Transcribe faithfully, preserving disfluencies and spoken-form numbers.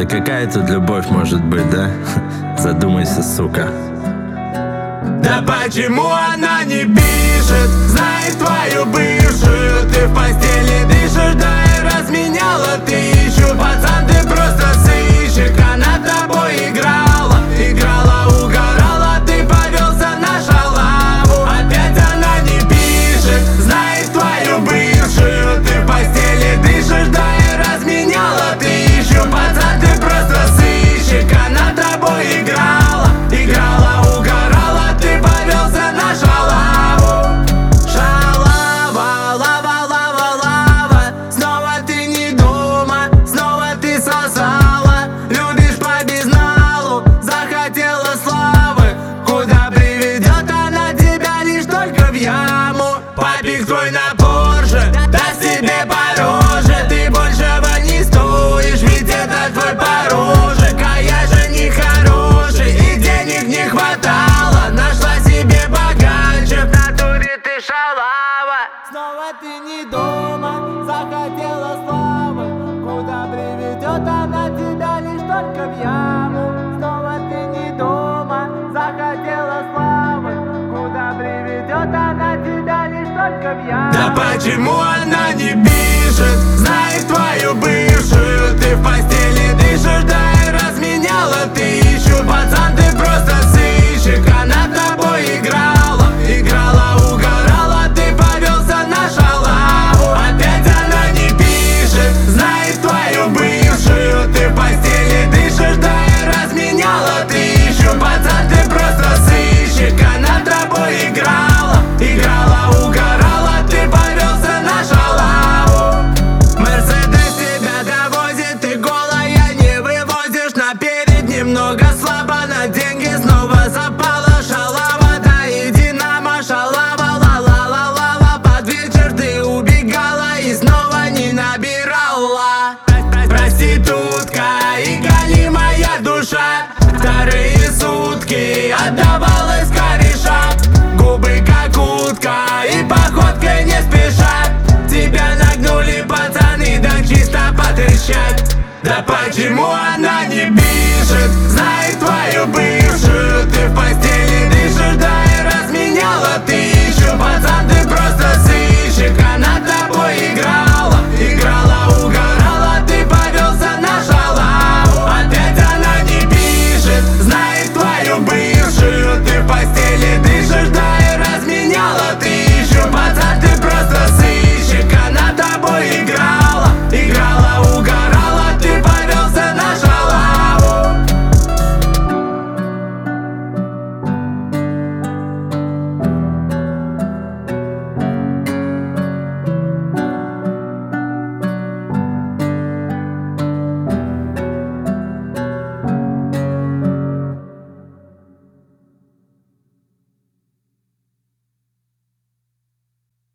Да какая тут любовь может быть, да? Задумайся, сука. Да почему она не пишет? Знает твою бывшую. Ты в постели дышишь, да и разменяла тысячу. Пацан, ты просто сыщик. Она тобой играла, играла, угорала. Ты повелся на шалаву. Опять она не пишет. Знает твою бывшую. Ты в постели дышишь, да и разменяла тысячу. Пацан, ты просто сыщик. Она тобой играла, играла, угорала. Ты повелся на шалаву. Шалава, лава, лава, лава. Снова ты не дома, снова ты сосала. Любишь по безналу, захотела славы. Куда приведет она тебя, лишь только в яму. Папик твой на Порше даст тебе по роже. Ты большего не стоишь, ведь это твой порожек. А я же не хороший и денег не хватало. Нашла себе богаче, в натуре ты шалава. Снова ты не дома, захотела славы. Куда приведет она тебя, лишь только в яму. Снова ты не дома, захотела славы. Куда приведет она тебя, лишь только в яму. Да почему она не пишет? Знает твою бывшую.